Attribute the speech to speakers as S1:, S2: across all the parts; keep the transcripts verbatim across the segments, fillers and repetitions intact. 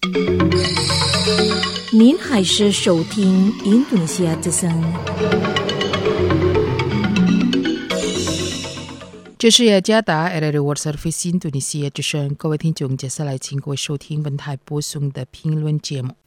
S1: 您还是收听印度尼西亚之声。
S2: 这是雅加达 A R World Service 印度尼西亚之声，各位听众，接下来请各位收听本台播送的评论节目。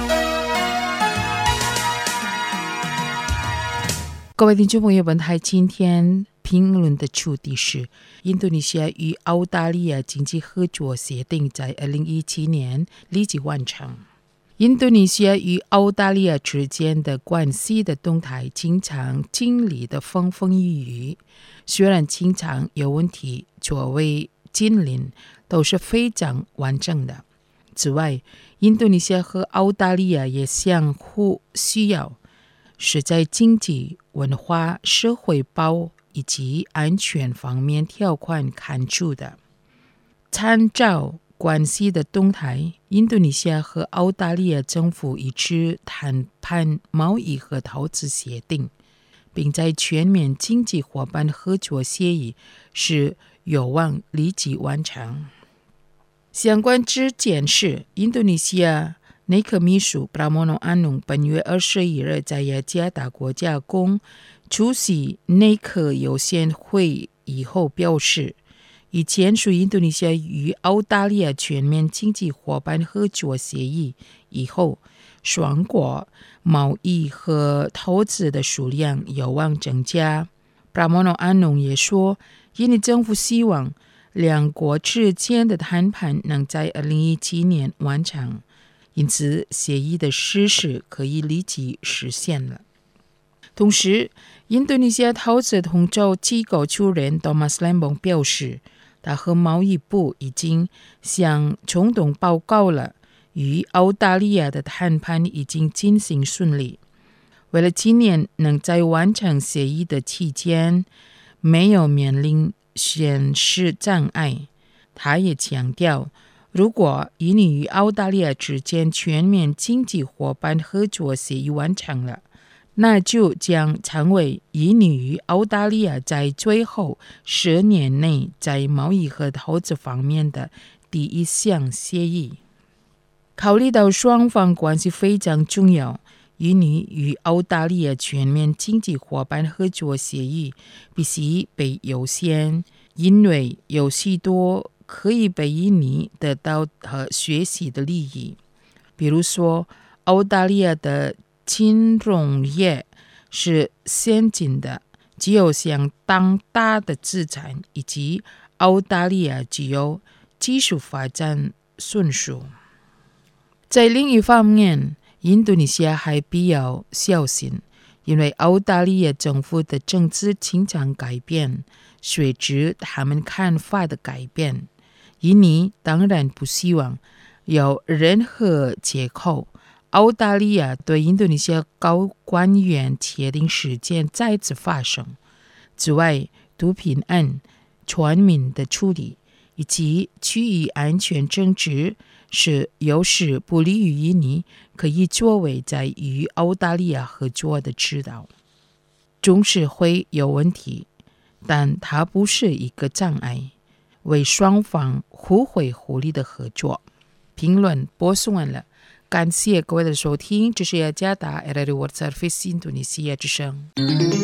S2: 各位听众朋友，本台今天评论的主题是印度尼西亚与澳大利亚经济合作协定在二零一七年立即完成。印度尼西亚与澳大利亚之间的关系的动态经常经历的风风雨雨，虽然经常有问题，作为近邻都是非常完整的。此外，印度尼西亚和澳大利亚也相互需要，是在经济、文化、社会保以及安全方面条款看出的。参照关系的动态，印度尼西亚和澳大利亚政府一致谈判贸易和投资协定，并在全面经济伙伴合作协议是有望立即完成。相关之件是，印度尼西亚内阁秘书 Pramono Anung 本月二十一日在雅加达国家宫出席内阁有限会议后表示，已签署印度尼西亚与澳大利亚全面经济伙伴合作协议以后，双国贸易和投资的数量有望增加。Pramono Anung 也说，印尼政府希望两国之间的谈判能在二零一七年完成，因此协议的实施可以立即实现了。同时，印度尼西亚投资统筹机构主任 Thomas Lembong 表示，他和贸易部已经向总统报告了，与澳大利亚的谈判已经进行顺利。为了今年能在完成协议的期间没有面临现实障碍，他也强调，如果印尼与澳大利亚之间全面经济伙伴合作协议完成了，那就将成为印尼与澳大利亚在最后十年内在贸易和投资方面的第一项协议。考虑到双方关系非常重要，印尼与澳大利亚全面经济伙伴合作协议必须被优先，因为有许多可以被印尼得到和学习的利益。比如说，澳大利亚的金融业是先进的，具有相当大的资产，以及澳大利亚具有技术发展迅速。在另一方面，印度尼西亚还必要小心，因为澳大利亚政府的政治经常改变，随着他们看法的改变，印尼当然不希望有任何借口澳大利亚对印度尼西亚高官员确定事件再次发生。此外，毒品案全民的处理以及区域安全政治是有时不利于印尼，可以作为在与澳大利亚合作的指导。总是会有问题，但它不是一个障碍，为双方互惠互利的合作。评论播送完了，感谢各位的收听，这是雅加达 A R World Service 印度尼西亚之声。